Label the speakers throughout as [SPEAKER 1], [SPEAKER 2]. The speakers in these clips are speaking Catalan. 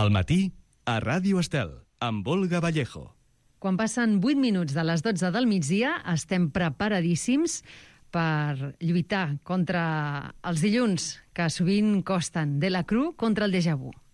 [SPEAKER 1] Al matí, a Ràdio Estel, amb Olga Vallejo.
[SPEAKER 2] Quan passen 8 minuts de les 12 del migdia, estem preparadíssims per lluitar contra els dilluns, que sovint costen, de la Cruz contra el déjà vu.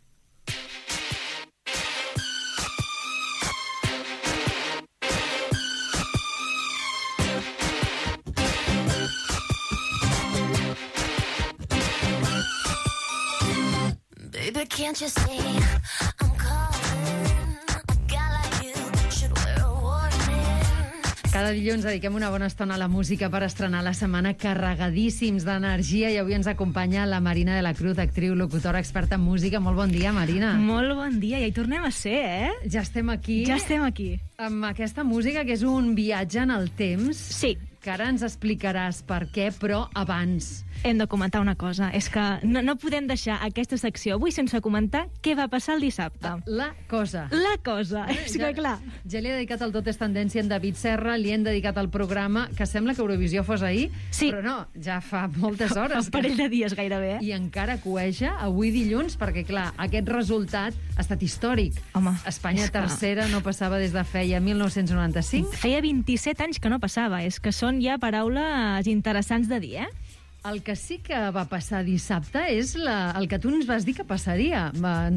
[SPEAKER 3] Baby, can't you see I'm calling? A guy like you should wear a warning.
[SPEAKER 2] Cada dilluns dediquem una bona estona a la música per estrenar la setmana carregadíssims d'energia i avui ens acompanya la Marina de la Cruz, actriu, locutora, experta en música. Molt bon dia, Marina.
[SPEAKER 4] Molt bon dia, ja hi tornem a ser, eh?
[SPEAKER 2] Ja estem aquí.
[SPEAKER 4] Ja estem aquí.
[SPEAKER 2] Amb aquesta música que és un viatge en el temps.
[SPEAKER 4] Sí.
[SPEAKER 2] Que ara ens explicaràs per què, però abans.
[SPEAKER 4] Hem de comentar una cosa, és que no podem deixar aquesta secció avui sense comentar què va passar el dissabte.
[SPEAKER 2] La cosa.
[SPEAKER 4] La cosa, és que clar.
[SPEAKER 2] Ja li he dedicat el Tot és tendència en David Serra, li hem dedicat el programa, que sembla que Eurovisió fos ahir,
[SPEAKER 4] sí.
[SPEAKER 2] Però no, ja fa moltes hores.
[SPEAKER 4] Un parell de dies gairebé.
[SPEAKER 2] I encara cueja avui dilluns, perquè clar, aquest resultat ha estat històric.
[SPEAKER 4] Home,
[SPEAKER 2] Espanya tercera no passava des de feia 1995.
[SPEAKER 4] Feia 27 anys que no passava, és que són ja paraules interessants de dir, eh?
[SPEAKER 2] El que sí que va passar dissabte és el que tu ens vas dir que passaria.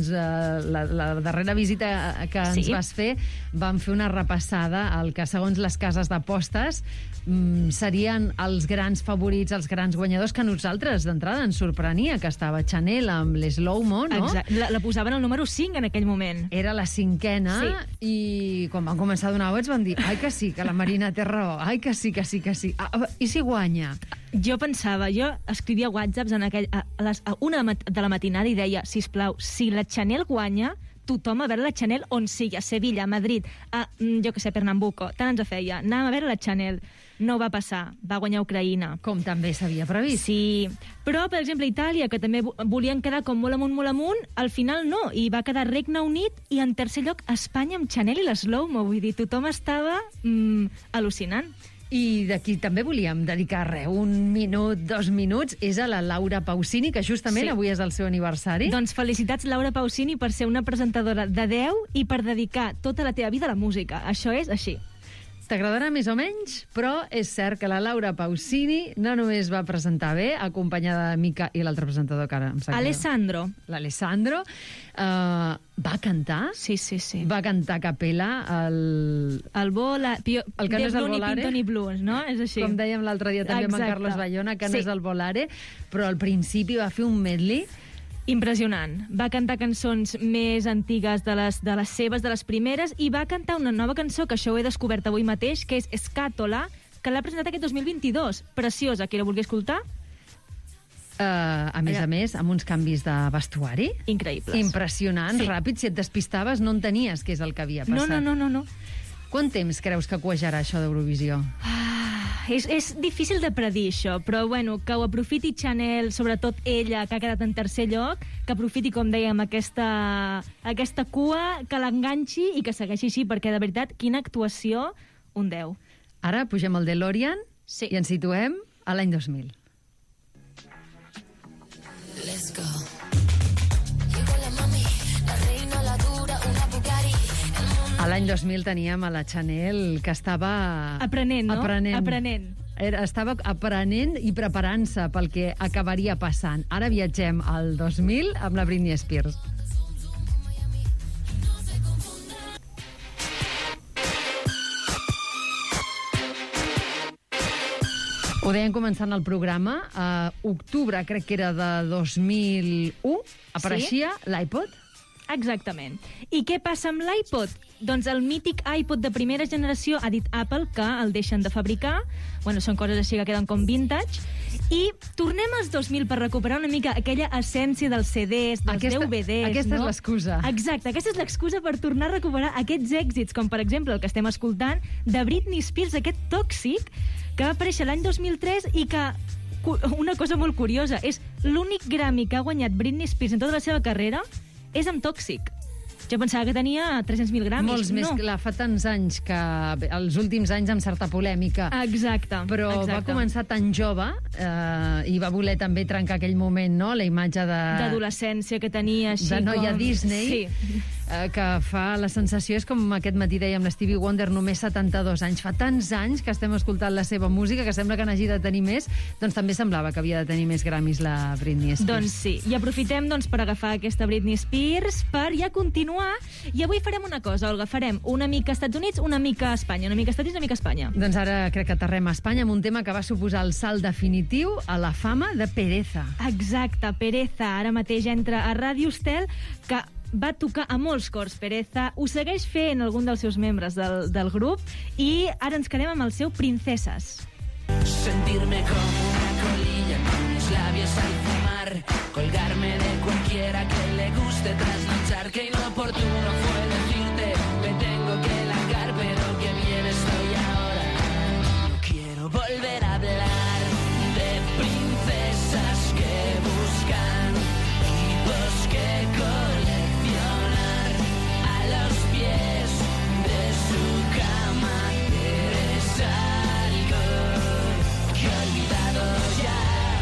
[SPEAKER 2] La darrera visita que ens vas fer, vam fer una repassada al que, segons les cases d'apostes, serien els grans favorits, els grans guanyadors, que a nosaltres d'entrada ens sorprenia, que estava Chanel amb l'Slow-Mo, no?
[SPEAKER 4] Exacte. La posaven al número 5 en aquell moment.
[SPEAKER 2] Era la cinquena,
[SPEAKER 4] sí.
[SPEAKER 2] I quan van començar a donar vots van dir ai que sí, que la Marina té raó, ai que sí, que sí, que sí. I si guanya?
[SPEAKER 4] Jo pensava, jo escrivia whatsapps a una de la matinada i deia, sisplau, si la Chanel guanya, tothom a veure la Chanel on sigui, a Sevilla, a Madrid, jo que sé, Pernambuco, tant ens feia, anàvem a veure la Chanel. No va passar, va guanyar Ucraïna.
[SPEAKER 2] Com també s'havia previst.
[SPEAKER 4] Sí, però, per exemple, Itàlia, que també volien quedar com molt amunt, al final no, i va quedar Regne Unit, i en tercer lloc Espanya amb Chanel i l'Slow-Mo, vull dir, tothom estava al·lucinant.
[SPEAKER 2] I d'aquí també volíem dedicar un minut, 2 minuts, és a la Laura Pausini, que justament avui és el seu aniversari.
[SPEAKER 4] Doncs felicitats, Laura Pausini, per ser una presentadora de 10 i per dedicar tota la teva vida a la música. Això és així.
[SPEAKER 2] T'agradarà més o menys, però és cert que la Laura Pausini no només va presentar bé, acompanyada de Mica i l'altre presentador que ara em sap
[SPEAKER 4] Alessandro.
[SPEAKER 2] L'Alessandro. Va cantar?
[SPEAKER 4] Sí.
[SPEAKER 2] Va cantar a capella el que no és el Volare.
[SPEAKER 4] Pinto ni Blues, no? És així.
[SPEAKER 2] Com dèiem l'altre dia també amb en Carlos Bayona, que no és el Volare, però al principi va fer un medley
[SPEAKER 4] impressionant. Va cantar cançons més antigues de les seves, de les primeres, i va cantar una nova cançó, que això ho he descobert avui mateix, que és Scatola, que l'ha presentat aquest 2022. Preciosa, qui la vulgui escoltar?
[SPEAKER 2] A més, amb uns canvis de vestuari.
[SPEAKER 4] Increïbles.
[SPEAKER 2] Impressionant, ràpid. Si et despistaves no entenies què és el que havia passat.
[SPEAKER 4] No.
[SPEAKER 2] Quant temps creus que cuejarà això d'Eurovisió?
[SPEAKER 4] És difícil de predir això, però bueno, que ho aprofiti Chanel, sobretot ella, que ha quedat en tercer lloc, que aprofiti, com dèiem, aquesta cua, que l'enganxi i que segueixi així, perquè de veritat, quina actuació, un 10.
[SPEAKER 2] Ara pugem al DeLorean i ens situem a l'any 2000.
[SPEAKER 3] Let's go. Llegó la mami, la reina, la dura, una Bugatti.
[SPEAKER 2] A l'any 2000 teníem a la Chanel, que estava
[SPEAKER 4] aprenent, no? Aprenent.
[SPEAKER 2] Estava aprenent i preparant-se pel que acabaria passant. Ara viatgem al 2000 amb la Britney Spears. Ho deien començant el programa, a octubre, crec que era de 2001, apareixia l'iPod.
[SPEAKER 4] Exactament. I què passa amb l'iPod? Doncs el mític iPod de primera generació ha dit Apple que el deixen de fabricar. Bueno, són coses així que queden com vintage. I tornem als 2000 per recuperar una mica aquella essència dels CDs, dels DVDs.
[SPEAKER 2] Aquesta és l'excusa.
[SPEAKER 4] Exacte, aquesta és l'excusa per tornar a recuperar aquests èxits, com per exemple el que estem escoltant de Britney Spears, aquest Tòxic, que va aparèixer l'any 2003 i que, una cosa molt curiosa, és l'únic Grammy que ha guanyat Britney Spears en tota la seva carrera és amb Tòxic. Jo pensava que tenia 300.000 Grammys.
[SPEAKER 2] Molts més, clar, fa tants anys que... Els últims anys amb certa polèmica.
[SPEAKER 4] Exacte.
[SPEAKER 2] Però va començar tan jove i va voler també trencar aquell moment, no?, la imatge
[SPEAKER 4] d'adolescència que tenia, així
[SPEAKER 2] de noia Disney.
[SPEAKER 4] Sí.
[SPEAKER 2] Que fa la sensació, és com aquest matí dèiem l'Stevie Wonder, només 72 anys. Fa tants anys que estem escoltant la seva música que sembla que n'hagi de tenir més, doncs també semblava que havia de tenir més Grammys la Britney Spears.
[SPEAKER 4] Doncs sí, i aprofitem per agafar aquesta Britney Spears per ja continuar, i avui farem una cosa, Olga, farem una mica Estats Units, una mica Espanya, una mica Estats Units, una mica Espanya.
[SPEAKER 2] Doncs ara crec que aterrem a Espanya amb un tema que va suposar el salt definitiu a la fama de Pereza.
[SPEAKER 4] Exacte, Pereza, ara mateix entra a Ràdio Estel, que va tocar a molts cors, Pereza, ho segueix fent algun dels seus membres del grup, i ara ens quedem amb el seu Princeses.
[SPEAKER 5] Sentirme como una colilla con mis labios al fumar, colgarme de cualquiera que le guste trasnochar, que inoportuno fue decirte me tengo que largar, pero que bien estoy ahora. No quiero volver a hablar de princesas que buscan tipos que coleccionar a los pies de su cama. Eres algo que he olvidado ya.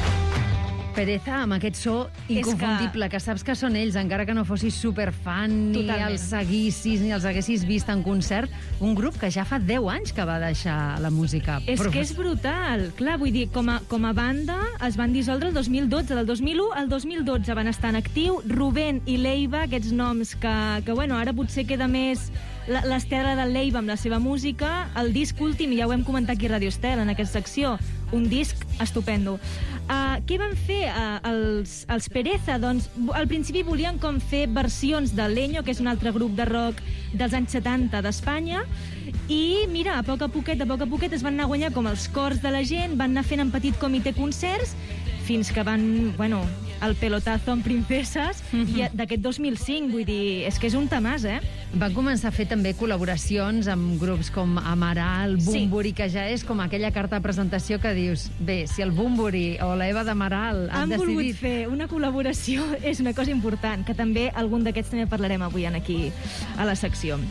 [SPEAKER 2] Pereza, amb aquest so inconfundible, que saps que són ells, encara que no fossis superfan, ni els seguissis, ni els haguessis vist en concert, un grup que ja fa 10 anys que va deixar la música.
[SPEAKER 4] És que és brutal. Clar, vull dir, com a banda es van dissoldre el 2012. Del 2001 al 2012 van estar en actiu Rubén i Leiva, aquests noms que bueno, ara potser queda més l'Estela del Leiva amb la seva música. El disc últim, ja ho hem comentat aquí a Radio Estel, en aquesta secció, un disc estupendo. Què van fer els Pereza? Doncs al principi volien com fer versions de Leño, que és un altre grup de rock dels anys 70 d'Espanya, i mira, a poc a poquet es van anar a guanyar com els cors de la gent, van anar fent en petit comitè concerts, fins que van, bueno, el pelotazo amb Princeses, i d'aquest 2005, vull dir, és que és un tamàs,
[SPEAKER 2] Van començar a fer també col·laboracions amb grups com Amaral, Bunbury, que ja és com aquella carta de presentació que dius, bé, si el Bunbury o la Eva d'Amaral han decidit...
[SPEAKER 4] volgut fer una col·laboració, és una cosa important, que també algun d'aquests també parlarem avui aquí a la secció.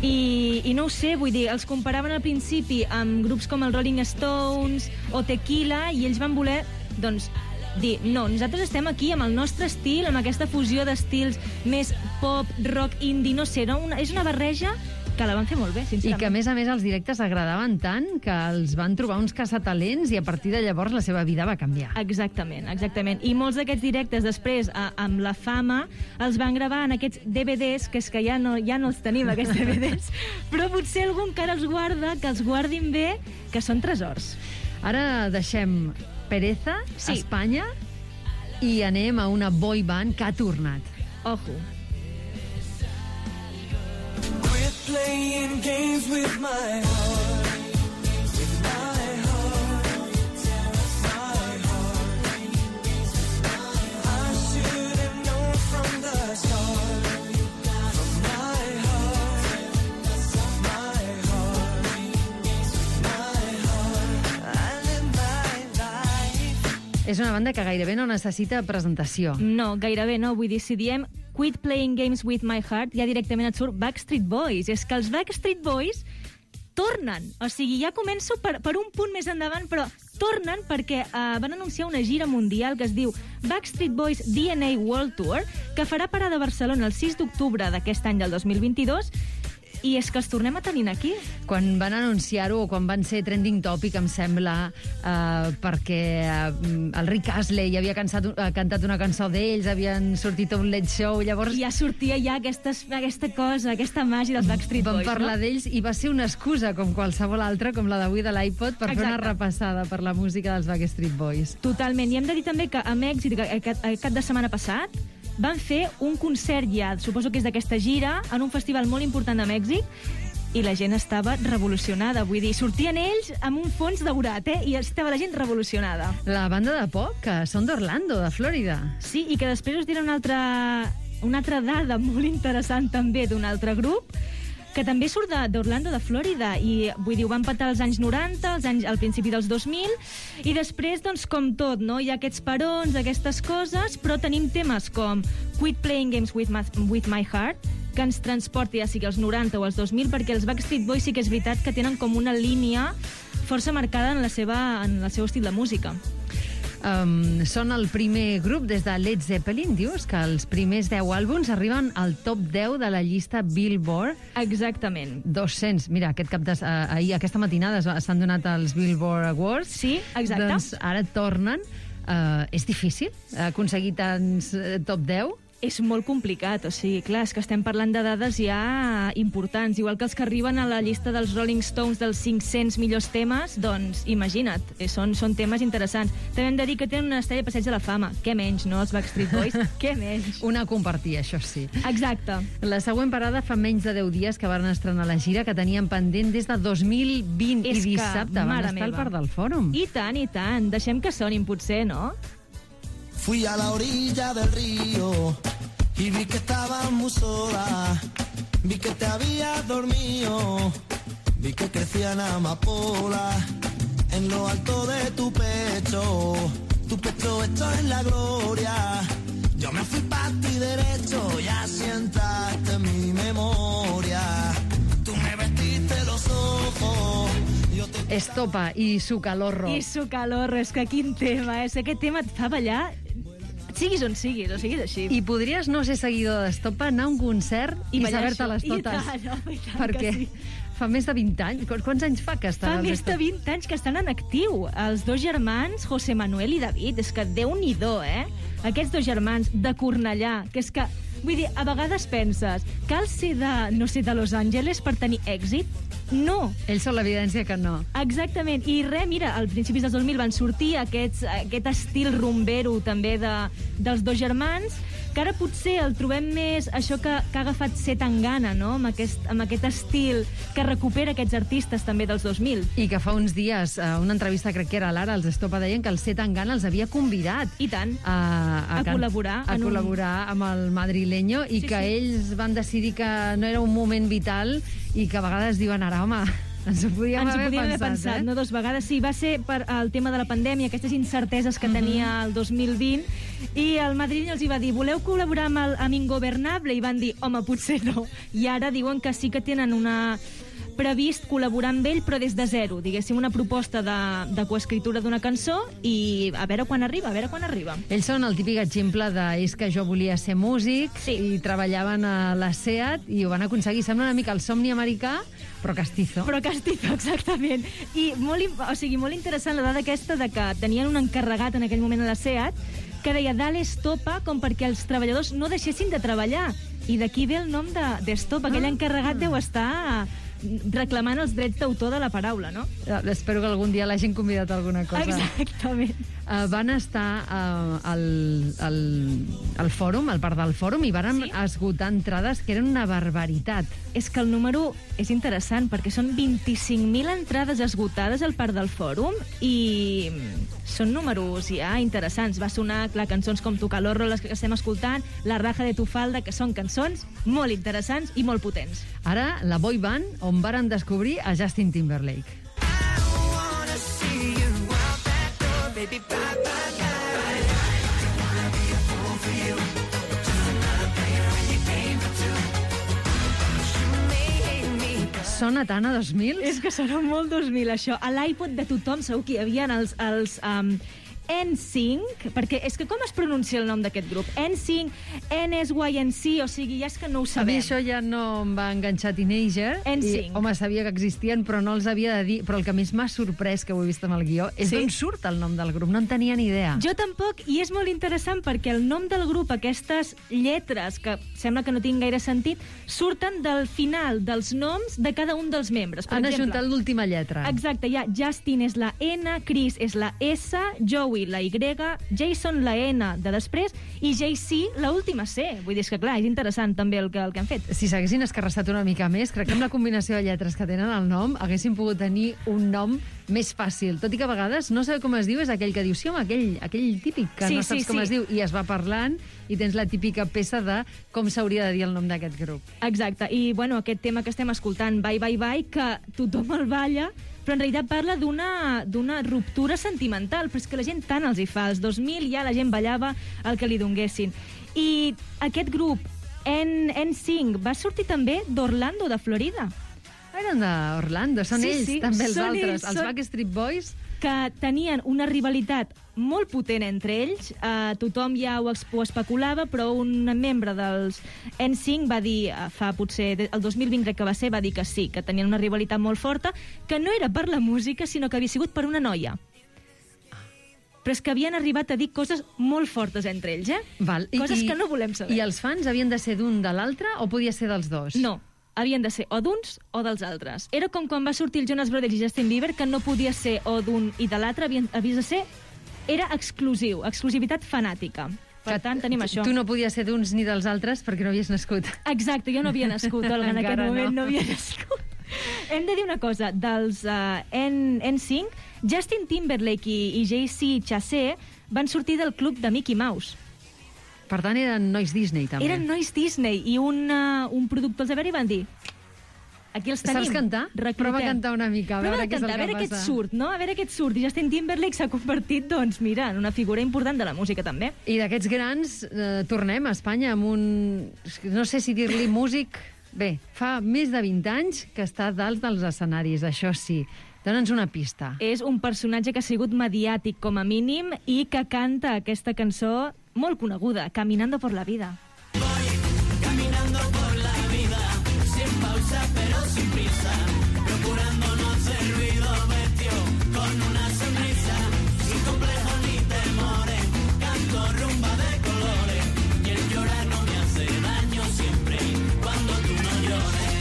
[SPEAKER 4] I no ho sé, vull dir, els comparaven al principi amb grups com el Rolling Stones o Tequila, i ells van voler, doncs, dir, no, nosaltres estem aquí amb el nostre estil, amb aquesta fusió d'estils més pop, rock, indie, no sé, és una barreja que la van fer molt bé, sincerament.
[SPEAKER 2] I que, a més, els directes agradaven tant que els van trobar uns caçatalents i a partir de llavors la seva vida va canviar.
[SPEAKER 4] Exactament. I molts d'aquests directes després, amb la fama, els van gravar en aquests DVDs, que és que ja no els tenim, aquests DVDs, però potser algun que ara els guarda, que els guardin bé, que són tresors.
[SPEAKER 2] Ara deixem Pereza, Espanya, i anem a una boy band que ha tornat.
[SPEAKER 4] Ojo.
[SPEAKER 5] Quit playing games with my heart, with my heart, my heart. I should have known from the start, from my heart, my heart, my heart. I live my life.
[SPEAKER 2] És una banda que gairebé no necessita presentació.
[SPEAKER 4] No, gairebé no. Vull dir, si diem Quit Playing Games with My Heart, ja directament et surt Backstreet Boys. És que els Backstreet Boys tornen. O sigui, ja començo per un punt més endavant, però tornen perquè van anunciar una gira mundial que es diu Backstreet Boys DNA World Tour, que farà parada a Barcelona el 6 d'octubre d'aquest any del 2022, i és que els tornem a tenir aquí.
[SPEAKER 2] Quan van anunciar-ho, o quan van ser trending topic, em sembla, perquè el Rick Astley havia cantat una cançó d'ells, havien sortit a un late show, llavors...
[SPEAKER 4] Ja sortia ja aquesta cosa, aquesta màgia dels Backstreet Boys,
[SPEAKER 2] Van parlar d'ells i va ser una excusa, com qualsevol altra, com la d'avui de l'iPod, per fer una repassada per la música dels Backstreet Boys.
[SPEAKER 4] Totalment. I hem de dir també que a Mèxic, aquest cap de setmana passat, van fer un concert ja, suposo que és d'aquesta gira, en un festival molt important de Mèxic, i la gent estava revolucionada. Vull dir, sortien ells amb un fons daurat, i estava la gent revolucionada.
[SPEAKER 2] La banda de pop, que són d'Orlando, de Florida.
[SPEAKER 4] Sí, i que després us diré una altra dada molt interessant també d'un altre grup, que també surt d'Orlando, de Florida, i vull dir, ho van patar als anys 90, al principi dels 2000, i després, doncs, com tot, no? Hi ha aquests parons, aquestes coses, però tenim temes com Quit Playing Games with My Heart, que ens transporti, ja sigui als 90 o als 2000, perquè els Backstreet Boys sí que és veritat que tenen com una línia força marcada en el seu estil de música.
[SPEAKER 2] Són el primer grup des de Led Zeppelin, dius, que els primers 10 àlbums arriben al top 10 de la llista Billboard.
[SPEAKER 4] Exactament.
[SPEAKER 2] 200. Mira, ahir, aquesta matinada s'han donat els Billboard Awards.
[SPEAKER 4] Sí, exacte.
[SPEAKER 2] Doncs ara tornen. És difícil aconseguir tants top 10?
[SPEAKER 4] És molt complicat, o sigui, clar, és que estem parlant de dades ja importants, igual que els que arriben a la llista dels Rolling Stones dels 500 millors temes, doncs imagina't, són temes interessants. També hem de dir que tenen una estrella de passeig de la fama, què menys, no, els Backstreet Boys? Què menys?
[SPEAKER 2] Una a compartir, això sí.
[SPEAKER 4] Exacte.
[SPEAKER 2] La següent parada fa menys de 10 dies que van estrenar la gira que tenien pendent des de 2020 i dissabte van estar al Parc del Fòrum.
[SPEAKER 4] I tant, deixem que sonin potser, no?
[SPEAKER 6] Fui a la orilla del río y vi que estabas muy sola, vi que te habías dormido, vi que crecían amapolas en lo alto de tu pecho hecho en la gloria. Yo me fui para ti derecho y así entraste en mi memoria. Tú me vestiste los ojos.
[SPEAKER 2] Estopa i su calorro.
[SPEAKER 4] I su calorro, és que quin tema, és que aquest tema et fa ballar siguis on siguis, o siguis així.
[SPEAKER 2] I podries no ser seguidor d'Estopa, anar a un concert i saber-te-les totes.
[SPEAKER 4] I tant
[SPEAKER 2] perquè
[SPEAKER 4] que sí.
[SPEAKER 2] Fa més de 20 anys. Quants anys fa que estan?
[SPEAKER 4] Fa més de 20 anys que estan en actiu. Els dos germans, José Manuel i David, és que Déu-n'hi-do, Aquests dos germans de Cornellà, que és que, vull dir, a vegades penses, cal ser de Los Angeles per tenir èxit? No.
[SPEAKER 2] Ells són l'evidència que no.
[SPEAKER 4] Exactament. I res, mira, al principis dels 2000 van sortir aquest estil rumbero també dels dos germans, que ara potser el trobem més això que ha agafat Zetangana, no? Amb aquest estil que recupera aquests artistes també dels 2000.
[SPEAKER 2] I que fa uns dies, una entrevista, crec que era a l'Ara, els Estopa deien que el Zetangana els havia convidat.
[SPEAKER 4] I tant. A col·laborar.
[SPEAKER 2] A col·laborar amb el madrileño i que ells van decidir que no era un moment vital i que a vegades diuen ara, home, ens ho podíem haver pensat.
[SPEAKER 4] No, 2 vegades. Sí, va ser per el tema de la pandèmia, aquestes incerteses que tenia el 2020, i el madrileño els hi va dir, voleu col·laborar amb Ingobernable? I van dir, home, potser no. I ara diuen que sí que tenen previst col·laborar amb ell, però des de zero, diguéssim, una proposta de coescritura d'una cançó i a veure quan arriba.
[SPEAKER 2] Ells són el típic exemple de és que jo volia ser músic i treballaven a la SEAT i ho van aconseguir. Sembla una mica el somni americà, però castizo.
[SPEAKER 4] Però castizo, exactament. I molt interessant la dada aquesta de que tenien un encarregat en aquell moment a la SEAT que deia dale Estopa, com perquè els treballadors no deixessin de treballar. I d'aquí ve el nom d'Estopa. Aquell encarregat deu estar reclamant els drets d'autor de la paraula, no?
[SPEAKER 2] Espero que algun dia l'hagin convidat a alguna cosa.
[SPEAKER 4] Exactament.
[SPEAKER 2] Van estar al fòrum, al Parc del Fòrum, i van esgotar entrades que eren una barbaritat.
[SPEAKER 4] És que el número és interessant, perquè són 25.000 entrades esgotades al Parc del Fòrum i són números ja interessants. Va sonar, clar, cançons com Tu Calorro, les que estem escoltant, La Raja de tu Falda, que són cançons molt interessants i molt potents.
[SPEAKER 2] Ara, la boy band, on varen descobrir a Justin Timberlake. Sona tant a 2000?
[SPEAKER 4] És que sona molt 2000, això. A l'iPod de tothom segur que hi havia els NSYNC, perquè és que com es pronuncia el nom d'aquest grup? NSYNC, NSYNC, o sigui, ja és que no ho sabem.
[SPEAKER 2] A mi això ja no em va enganxar Teenager.
[SPEAKER 4] NSYNC.
[SPEAKER 2] I, home, sabia que existien, però no els havia de dir. Però el que més m'ha sorprès, que ho he vist amb el guió, és d'on surt el nom del grup. No en tenia ni idea.
[SPEAKER 4] Jo tampoc, i és molt interessant perquè el nom del grup, aquestes lletres, que sembla que no tinguin gaire sentit, surten del final dels noms de cada un dels membres.
[SPEAKER 2] Han ajuntat l'última lletra.
[SPEAKER 4] Exacte, ja Justin és la N, Chris és la S, Joey la Y, Jason la N de després i JC la última C. Vull dir, és que clar, és interessant també el que han fet.
[SPEAKER 2] Si s'haguessin escarrassat una mica més, crec que amb la combinació de lletres que tenen al nom haguessin pogut tenir un nom més fàcil. Tot i que a vegades no saber com es diu és aquell que diu, sí, home, aquell típic que no saps com es diu, i es va parlant i tens la típica peça de com s'hauria de dir el nom d'aquest grup.
[SPEAKER 4] Exacte, i bueno, aquest tema que estem escoltant, Bye Bye Bye, que tothom el balla, però en realitat parla d'una ruptura sentimental, però és que la gent tant els hi fa. Als 2000 ja la gent ballava el que li donguessin. I aquest grup, NSYNC va sortir també d'Orlando, de Florida.
[SPEAKER 2] Eren d'Orlando, són ells, també els
[SPEAKER 4] són
[SPEAKER 2] altres.
[SPEAKER 4] ells,
[SPEAKER 2] Els Backstreet Boys.
[SPEAKER 4] Que tenien una rivalitat molt potent entre ells. Tothom ja ho especulava, però un membre dels NSYNC va dir, fa potser el 2020 crec que va ser, va dir que sí, que tenien una rivalitat molt forta, que no era per la música, sinó que havia sigut per una noia. Però és que havien arribat a dir coses molt fortes entre ells,
[SPEAKER 2] Val.
[SPEAKER 4] Coses que no volem saber.
[SPEAKER 2] I els fans havien de ser d'un de l'altre o podia ser dels dos?
[SPEAKER 4] No, havien de ser o d'uns o dels altres. Era com quan va sortir el Jonas Brothers i Justin Bieber, que no podia ser o d'un i de l'altre, havia de ser... Era exclusiu, exclusivitat fanàtica. Per tant, tenim això.
[SPEAKER 2] Tu no podies ser d'uns ni dels altres perquè no havies nascut.
[SPEAKER 4] Exacte, jo no havia nascut, Olga, en aquest moment no havia nascut. Hem de dir una cosa, dels NSYNC, Justin Timberlake i Jay-Z Chasez van sortir del club de Mickey Mouse.
[SPEAKER 2] Per tant, eren nois Disney, també.
[SPEAKER 4] Eren nois Disney, i un productor els va veure i van dir... Aquí els tenim.
[SPEAKER 2] Saps cantar?
[SPEAKER 4] Reclutem.
[SPEAKER 2] Prova a cantar una mica, a veure què és el que passa.
[SPEAKER 4] A veure què et surt, no? A veure què et surt. I Justin Timberlake s'ha convertit, doncs, mira, en una figura important de la música, també.
[SPEAKER 2] I d'aquests grans, tornem a Espanya amb un... No sé si dir-li músic... Bé, fa més de 20 anys que està dalt dels escenaris, això sí. Dóna'ns una pista.
[SPEAKER 4] És un personatge que ha sigut mediàtic, com a mínim, i que canta aquesta cançó molt coneguda, Caminando por la vida.
[SPEAKER 5] Caminando por la vida, sin pausa pero sin prisa, procurando no hacer ruido, vestido con una sonrisa, sin complejos ni temores, canto rumba de colores, y el llorar no me hace daño siempre, cuando tú no llores.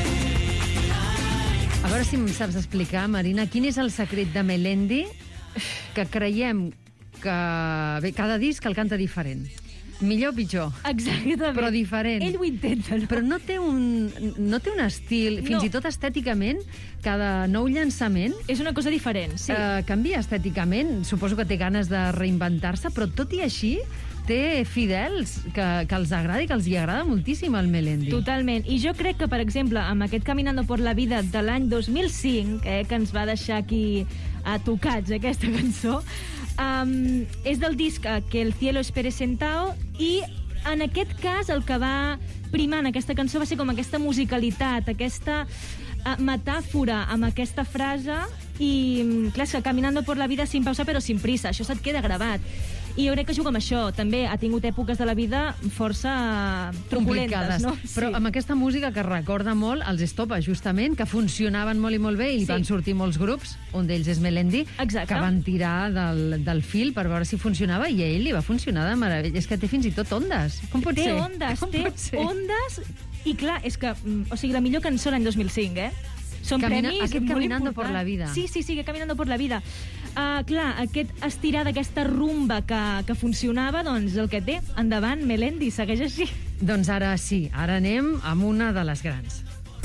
[SPEAKER 2] A veure si em saps explicar, Marina, quin és el secret de Melendi que creiem que... Bé, cada disc el canta diferent. Millor o pitjor.
[SPEAKER 4] Exactament.
[SPEAKER 2] Però diferent.
[SPEAKER 4] Ell ho intenta, no?
[SPEAKER 2] Però no té un estil, fins i tot estèticament, cada nou llançament...
[SPEAKER 4] És una cosa diferent, sí.
[SPEAKER 2] Canvia estèticament, suposo que té ganes de reinventar-se, però tot i així té fidels que els agrada i que els hi agrada moltíssim al Melendi.
[SPEAKER 4] Totalment. I jo crec que, per exemple, amb aquest Caminando por la vida de l'any 2005, que ens va deixar aquí tocats, aquesta cançó, és del disc Que el cielo espere sentao, i en aquest cas el que va primar en aquesta cançó va ser com aquesta musicalitat, aquesta metàfora amb aquesta frase, i clar, és que Caminando por la vida sin pausa però sin prisa, això se't queda gravat. I jo crec que juga amb això. També ha tingut èpoques de la vida força truculentes, no?
[SPEAKER 2] Però amb aquesta música que recorda molt els Estopa, justament, que funcionaven molt i molt bé, i van sortir molts grups, un d'ells és Melendi, que van tirar del fil per veure si funcionava, i a ell li va funcionar de meravella. És que té fins i tot ondes. Com pot ser?
[SPEAKER 4] Té ondes, i clar, és que, o sigui, la millor cançó l'any 2005, Són premis
[SPEAKER 2] aquest
[SPEAKER 4] molt
[SPEAKER 2] Caminando
[SPEAKER 4] importants.
[SPEAKER 2] por la vida.
[SPEAKER 4] Sí, Caminando por la vida. Clar, aquest estirar d'aquesta rumba que funcionava, doncs el que té. Endavant, Melendi, segueix així.
[SPEAKER 2] Doncs ara sí, ara anem amb una de les grans.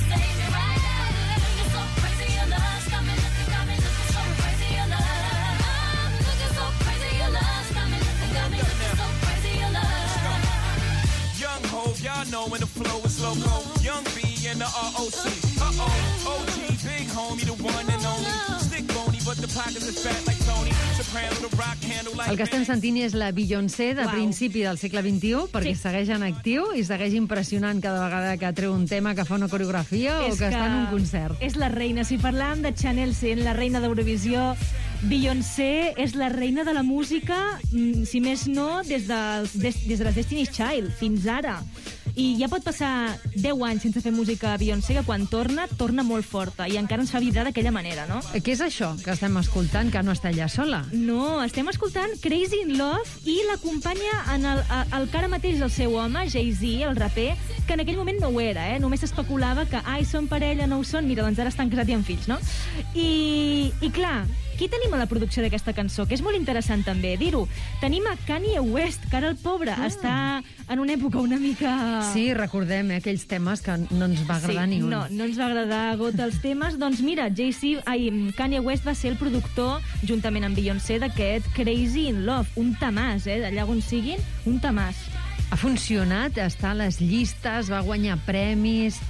[SPEAKER 7] Y'all know when the flow is loco. Young B and the ROC. Uh-oh, OG, big homie, the one and only. Stick bony, but the pockets is fat like Tony. Soprano, the rock handle like...
[SPEAKER 2] El que estem sentint és la Beyoncé de principi del segle XXI, perquè segueix en actiu i segueix impressionant cada vegada que treu un tema, que fa una coreografia o que està en un concert.
[SPEAKER 4] És la reina. Si parlàvem de Chanel sent la reina d'Eurovisió, Beyoncé és la reina de la música, si més no, des de les Destiny's Child fins ara. I ja pot passar 10 anys sense fer música a Beyoncé, que quan torna molt forta i encara ens fa vibrar d'aquella manera, no?
[SPEAKER 2] Què és això que estem escoltant, que no està allà sola?
[SPEAKER 4] No, estem escoltant Crazy in Love i l'acompanya el que ara mateix el seu home, Jay-Z, el raper, que en aquell moment no ho era, Només s'especulava que, són parella, no ho són, mira, doncs ara estan casats i amb fills, no? I clar, qui tenim a la producció d'aquesta cançó? Que és molt interessant també dir-ho. Tenim a Kanye West, que ara el pobre està en una època una mica...
[SPEAKER 2] Sí, recordem aquells temes que no ens va agradar ni un.
[SPEAKER 4] No ens va agradar gota els temes. Doncs mira, Kanye West va ser el productor, juntament amb Beyoncé, d'aquest Crazy in Love. Un tamàs, d'allà on siguin, un tamàs.
[SPEAKER 2] Ha funcionat, està a les llistes, va guanyar premis...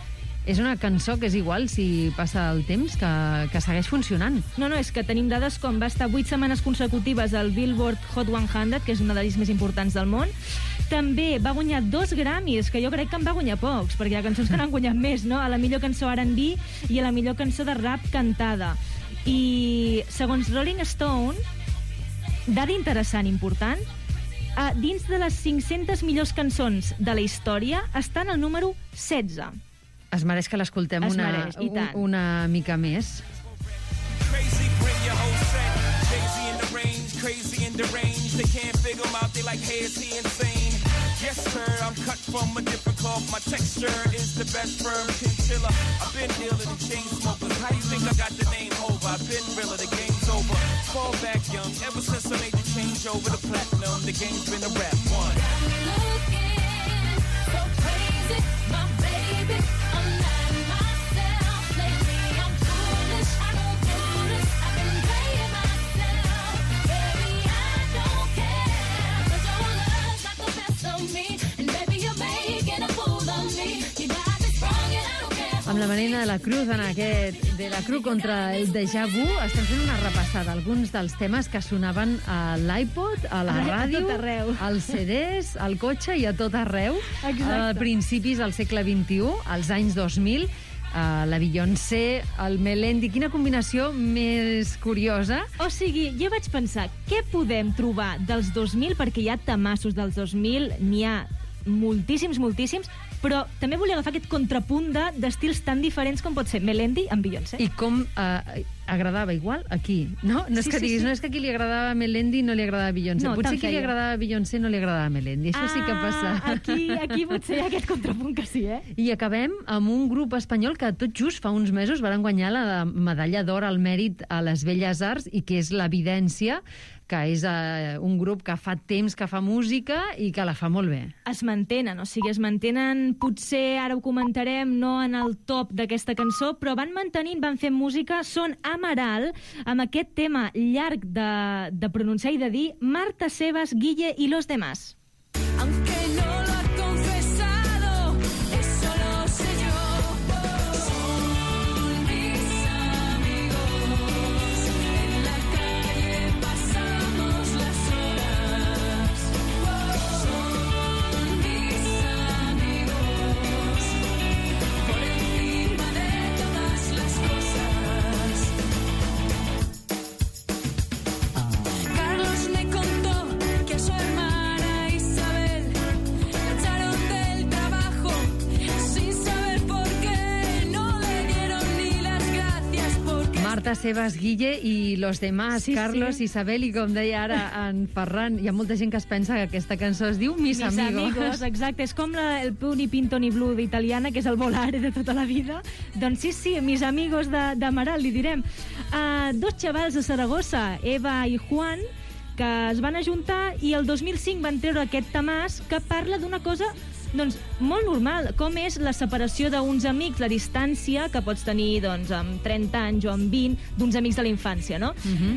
[SPEAKER 2] és una cançó que és igual si passa el temps, que segueix funcionant.
[SPEAKER 4] No, és que tenim dades com va estar 8 setmanes consecutives al Billboard Hot 100, que és una de les més importants del món. També va guanyar 2 Grammys, que jo crec que en va guanyar pocs, perquè hi ha cançons que n'han guanyat més, no? A la millor cançó R&B i a la millor cançó de rap cantada. I segons Rolling Stone, dada interessant, important, dins de les 500 millors cançons de la història estan al número 16.
[SPEAKER 2] Es mereix que l'escoltem una mica més.
[SPEAKER 7] Crazy, bring your whole set. Crazy in the range, crazy in the range. They can't figure him out, they like, hey, is he insane? Yes, sir, I'm cut from a different cloth. My texture is the best firm chinchilla. I've been dealing in chain smokers. How you think I got the name over? I've been realer, the game's over. Fall back young, ever since I made the change over to platinum, the game's been a rap one.
[SPEAKER 3] Looking so crazy, my baby. I'm not myself lately. I'm foolish, I don't do this. I've been playing myself. Baby, I don't care. 'Cause your love's got the best of me. And baby, you're making a fool of me. You got me strong and I don't care.
[SPEAKER 2] Amb la Marina de la Cruz en aquest De la Cruz contra el Déjà Vu estem fent una repassada alguns dels temes que sonaven a l'iPod, a la ràdio,
[SPEAKER 4] a tot arreu,
[SPEAKER 2] als CDs, al cotxe i a tot arreu. A principis del segle XXI, als anys 2000, la Beyoncé, el Melendi. Quina combinació més curiosa.
[SPEAKER 4] O sigui, jo vaig pensar, què podem trobar dels 2000? Perquè hi ha tamassos dels 2000, n'hi ha moltíssims, però també volia agafar aquest contrapunt d'estils tan diferents com pot ser Melendi amb Beyoncé.
[SPEAKER 2] I com agradava igual aquí, no? No és que diguis, no és que a qui li agradava Melendi no li agradava Beyoncé.
[SPEAKER 4] No,
[SPEAKER 2] potser a qui li agradava Beyoncé no li agradava Melendi. Això sí que passa.
[SPEAKER 4] Aquí potser hi ha aquest contrapunt que sí, eh?
[SPEAKER 2] I acabem amb un grup espanyol que tot just fa uns mesos van guanyar la medalla d'or al mèrit a les Belles Arts i que és l'Evidència, que és un grup que fa temps que fa música i que la fa molt bé.
[SPEAKER 4] Es mantenen, potser, ara ho comentarem, no en el top d'aquesta cançó, però van mantenint, van fent música, són Amaral, amb aquest tema llarg de pronunciar i de dir Marta Sebas, Guille i los demás.
[SPEAKER 3] Aunque no lo ha confesado, eso lo sé yo. Son mis amigos, en la calle pasamos las horas. Son mis amigos, por encima de todas las cosas. Carlos me contó que a su hermana Isabel la echaron del trabajo sin saber por qué, no le dieron ni las gracias porque...
[SPEAKER 2] Marta Sebas, Guille i los demás,
[SPEAKER 4] Sí,
[SPEAKER 2] Carlos,
[SPEAKER 4] sí.
[SPEAKER 2] Isabel, i com deia ara en Ferran, hi ha molta gent que es pensa que aquesta cançó es diu Mis Amigos.
[SPEAKER 4] Exacte, és com el Puni Pinto ni Blue d'italiana, que és el volare de tota la vida. Doncs sí, Mis Amigos d'Amaral, li direm. Dos xavals de Saragossa, Eva i Juan, que es van ajuntar i el 2005 van treure aquest tamàs que parla d'una cosa molt normal, com és la separació d'uns amics, la distància que pots tenir amb 30 anys o amb 20 d'uns amics de la infància, no?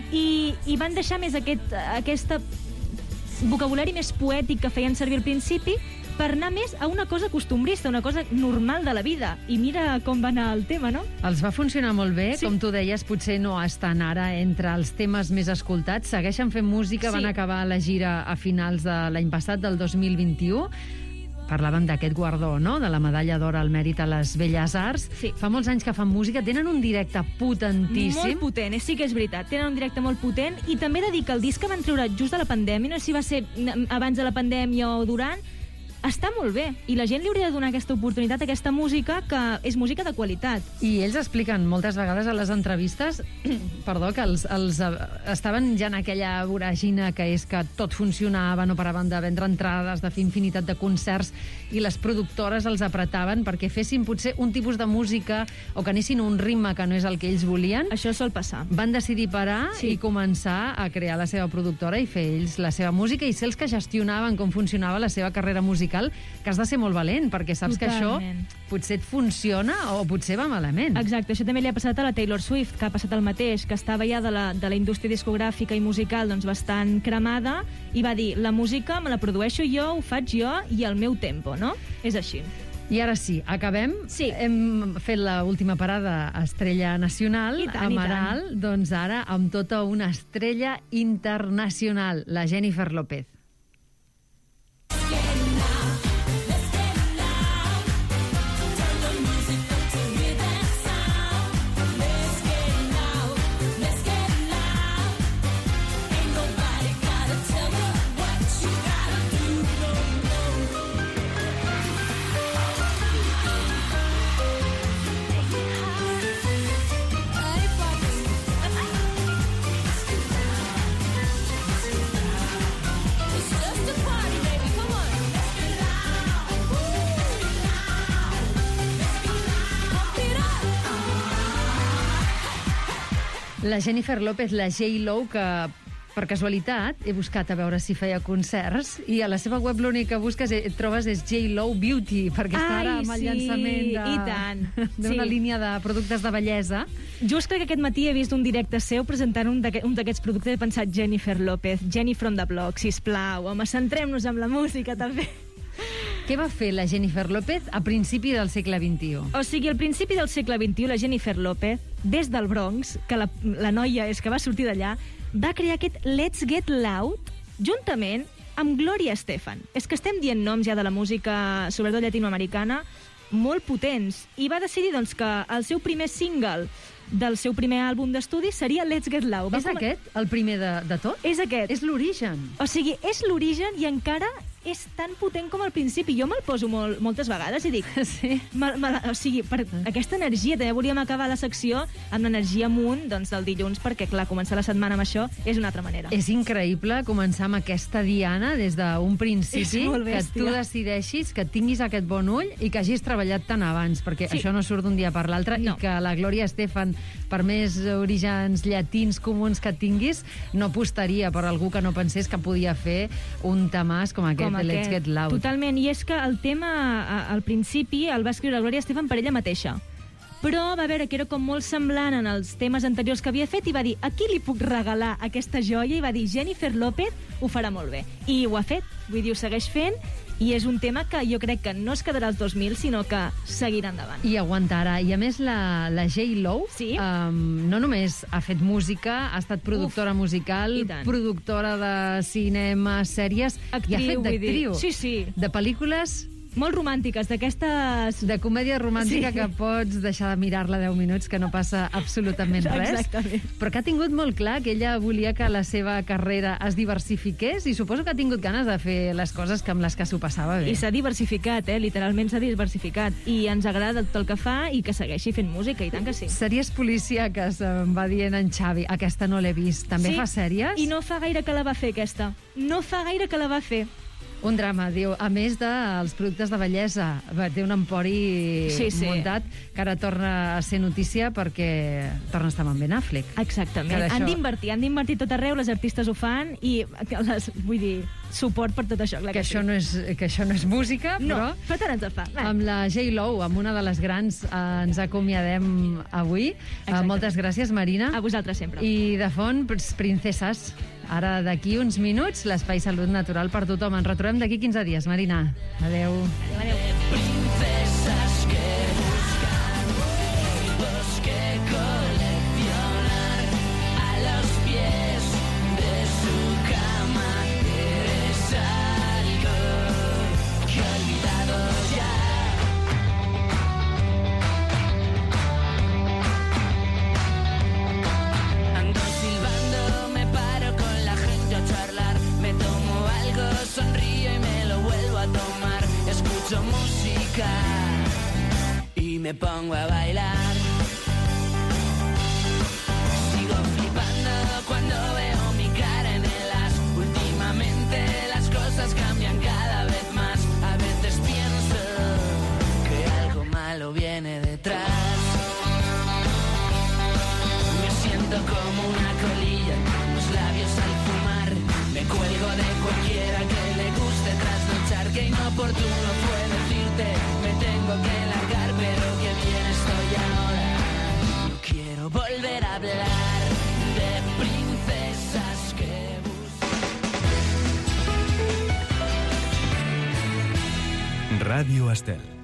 [SPEAKER 4] I van deixar més aquest vocabulari més poètic que feien servir al principi per anar més a una cosa costumbrista, una cosa normal de la vida. I mira com va anar el tema, no?
[SPEAKER 2] Els va funcionar molt bé,
[SPEAKER 4] Sí.
[SPEAKER 2] com tu deies, potser no estan ara entre els temes més escoltats, segueixen fent música,
[SPEAKER 4] Sí.
[SPEAKER 2] van acabar la gira a finals de l'any passat, del 2021, parlàvem d'aquest guardó, no?, de la medalla d'or al mèrit a les Belles Arts.
[SPEAKER 4] Sí.
[SPEAKER 2] Fa molts anys que fan música, tenen un directe potentíssim.
[SPEAKER 4] Molt potent, sí que és veritat. Tenen un directe molt potent i també he de dir que el disc que van treure just de la pandèmia, no sé si va ser abans de la pandèmia o durant, està molt bé. I la gent li hauria de donar aquesta oportunitat a aquesta música, que és música de qualitat.
[SPEAKER 2] I ells expliquen moltes vegades a les entrevistes perdó, que els estaven ja en aquella voràgina que és que tot funcionava, no paraven de vendre entrades, de fer infinitat de concerts, i les productores els apretaven perquè fessin potser un tipus de música o que anessin a un ritme que no és el que ells volien.
[SPEAKER 4] Això sol passar.
[SPEAKER 2] Van decidir parar
[SPEAKER 4] Sí.
[SPEAKER 2] i començar a crear la seva productora i fer ells la seva música i ser els que gestionaven com funcionava la seva carrera musical, que has de ser molt valent, perquè saps
[SPEAKER 4] Totalment.
[SPEAKER 2] que això potser et funciona o potser va malament.
[SPEAKER 4] Exacte, això també li ha passat a la Taylor Swift, que ha passat el mateix, que estava ja de la indústria discogràfica i musical bastant cremada, i va dir, la música me la produeixo jo, ho faig jo i al meu tempo, no? És així.
[SPEAKER 2] I ara sí, acabem.
[SPEAKER 4] Sí.
[SPEAKER 2] Hem fet l'última parada a Estrella Nacional,
[SPEAKER 4] I tant,
[SPEAKER 2] a
[SPEAKER 4] i
[SPEAKER 2] Maral. Doncs ara, amb tota una estrella internacional, la Jennifer López. La Jennifer López, la J-Lo, que per casualitat he buscat a veure si feia concerts i a la seva web l'únic que busques trobes és J-Lo Beauty, perquè està ara amb el llançament
[SPEAKER 4] i tant.
[SPEAKER 2] d'una línia de productes de bellesa.
[SPEAKER 4] Just crec que aquest matí he vist un directe seu presentant un d'aquests productes i he pensat Jennifer López, Jenny from the Block, sisplau, home, centrem-nos en la música també.
[SPEAKER 2] Què va fer la Jennifer López a principi del segle XXI?
[SPEAKER 4] O sigui, al principi del segle XXI, la Jennifer López, des del Bronx, que la noia és que va sortir d'allà, va crear aquest Let's Get Loud juntament amb Gloria Estefan. És que estem dient noms ja de la música, sobretot llatinoamericana, molt potents. I va decidir doncs, que el seu primer single del seu primer àlbum d'estudi seria Let's Get Loud.
[SPEAKER 2] És aquest, el primer de tot?
[SPEAKER 4] És aquest.
[SPEAKER 2] És l'origen.
[SPEAKER 4] O sigui, és l'origen i encara és tan potent com al principi. Jo me'l poso moltes vegades i dic...
[SPEAKER 2] Sí.
[SPEAKER 4] O sigui, per aquesta energia, també volíem acabar la secció amb l'energia amunt doncs, del dilluns, perquè, clar, començar la setmana amb això és una altra manera.
[SPEAKER 2] És increïble començar amb aquesta diana des d'un principi,
[SPEAKER 4] És molt
[SPEAKER 2] que
[SPEAKER 4] bèstia.
[SPEAKER 2] tu decideixis, que tinguis aquest bon ull i que hagis treballat tant abans, perquè
[SPEAKER 4] Sí.
[SPEAKER 2] això no surt d'un dia per l'altre,
[SPEAKER 4] No.
[SPEAKER 2] i que la Gloria Estefan, per més orígens llatins comuns que tinguis, no apostaria per algú que no pensés que podia fer un temàs com aquest, de Let's Get Loud.
[SPEAKER 4] Totalment, i és que el tema al principi el va escriure Gloria Estefan per ella mateixa. Però va veure que era com molt semblant en els temes anteriors que havia fet i va dir, a qui li puc regalar aquesta joia? I va dir, Jennifer López ho farà molt bé. I ho ha fet, vull dir, ho segueix fent, i és un tema que jo crec que no es quedarà als 2000, sinó que seguirà endavant.
[SPEAKER 2] I aguantarà. I a més la J-Lo
[SPEAKER 4] Sí.
[SPEAKER 2] no només ha fet música, ha estat productora musical,
[SPEAKER 4] i tant.
[SPEAKER 2] productora de cinema, sèries, i ha fet
[SPEAKER 4] vull dir.
[SPEAKER 2] d'actriu.
[SPEAKER 4] Sí, sí.
[SPEAKER 2] De pel·lícules
[SPEAKER 4] Molt romàntiques, d'aquestes...
[SPEAKER 2] de comèdia romàntica
[SPEAKER 4] Sí.
[SPEAKER 2] que pots deixar de mirar-la 10 minuts, que no passa absolutament res.
[SPEAKER 4] Exactament.
[SPEAKER 2] Però que ha tingut molt clar que ella volia que la seva carrera es diversifiqués i suposo que ha tingut ganes de fer les coses amb les que s'ho passava bé.
[SPEAKER 4] I s'ha diversificat, literalment s'ha diversificat. I ens agrada tot el que fa i que segueixi fent música, i tant que sí.
[SPEAKER 2] Sèries policíaques, em va dient en Xavi. Aquesta no l'he vist. També
[SPEAKER 4] Sí,
[SPEAKER 2] fa sèries?
[SPEAKER 4] I no fa gaire que la va fer, aquesta. No fa gaire que la va fer.
[SPEAKER 2] Un drama, diu. A més dels productes de bellesa, té un empori
[SPEAKER 4] Sí, sí.
[SPEAKER 2] muntat que ara torna a ser notícia perquè torna a estar amb en Ben Affleck.
[SPEAKER 4] Exactament.
[SPEAKER 2] Que d'això-
[SPEAKER 4] Han d'invertir tot arreu, les artistes ho fan, i vull dir, suport per tot això. Clar
[SPEAKER 2] Que
[SPEAKER 4] sí.
[SPEAKER 2] això no és música,
[SPEAKER 4] No,
[SPEAKER 2] però
[SPEAKER 4] però tant ens el fa. Va.
[SPEAKER 2] amb la J-Lo, amb una de les grans, ens acomiadem avui.
[SPEAKER 4] Exacte.
[SPEAKER 2] Moltes gràcies, Marina.
[SPEAKER 4] A vosaltres sempre.
[SPEAKER 2] I de fons, princeses. Ara, d'aquí uns minuts, l'Espai Salut Natural per tothom. Ens retrobem d'aquí 15 dies, Marina. Adeu.
[SPEAKER 4] Adéu.
[SPEAKER 5] Princesas que buscan libros que coleccionar a los pies de su cama. Eres algo que he olvidado ya. Ando silbando, me paro con la gente a charlar, me tomo algo, sonrío y me lo vuelvo a tomar. Escucho música y me pongo a bailar. Sigo flipando cuando veo mi cara en el as. Últimamente las cosas cambian cada vez más. A veces pienso que algo malo viene detrás. Me siento como una colilla en los labios al fumar. Me cuelgo de cualquiera que le guste trasnochar. Que inoportuno fue decirte, me tengo que largar, pero que bien estoy ahora. No quiero volver a hablar de princesas que buscan.
[SPEAKER 1] Ràdio Estel.